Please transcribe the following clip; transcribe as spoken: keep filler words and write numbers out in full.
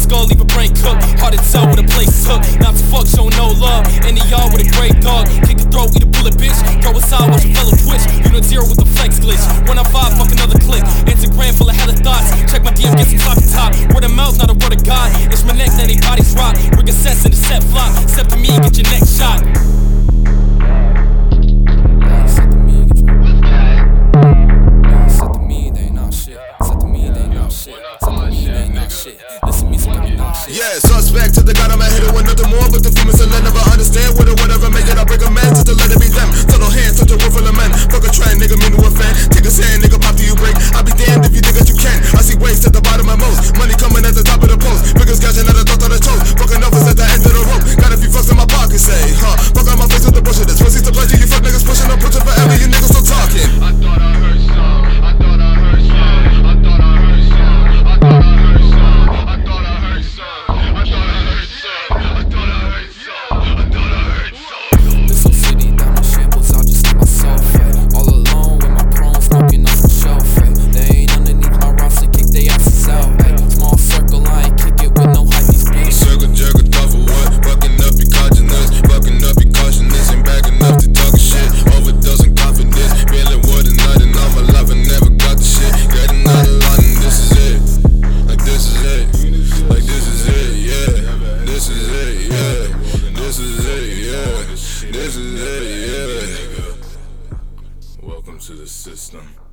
skull, leave a brain cooked. Hard to tell where the place took. Not to fuck, show no love. In the yard with a gray dog. Kick the throat, eat a bullet, bitch. Throw a side, watch a fellow twitch. Unit zero with the flex glitch. One out five, fuck another click. Instagram full of hella thoughts. Check my D M, get some sloppy top. Word of mouth, not a word of God. It's my neck, then they bodies rock. Bring a sets in the set flock. Step to me, get your neck shot. Yeah, suspect to the God, I'm a hitter with nothing more but the females and I never understand what or whatever make it. I break a man just to let it be them. Total hands, such a world full of men. Fuck a trend, nigga, mean to a fan. Take a sand, nigga, pop to you break. I be damned if you think that you can. I see waste at the bottom of most. Money coming at the top of the post. Biggest cashing at the top of the choke. Fucking offers at the end of the rope. Got a few fucks in my pocket, say, huh? Fuck on my face with the bullshit. This pussy to pleasure. You fuck niggas pushing up, pushing forever. You niggas still talking. I thought I heard some. I thought I heard some. I thought I heard some. I thought I heard some. I thought I heard some. I thought I heard some. I thought I heard some. I thought I heard some. This whole city down in shambles, I'll just let myself at. All alone with my chrome smoking off the shelf at. They ain't underneath my roster, kick they asses out at. Small circle, I ain't kick it with no hype, these bitches. Circle jerk a thought for what? Fucking up your consciousness. Fucking up your cautiousness. Ain't backing up to talking shit. Overdosing confidence. Feeling what a night and all my life I never got the shit. Getting out of line and this is it. Like this is it. Like this is it, yeah. This is it, yeah. This is it, yeah. This is it, yeah. Welcome to the system.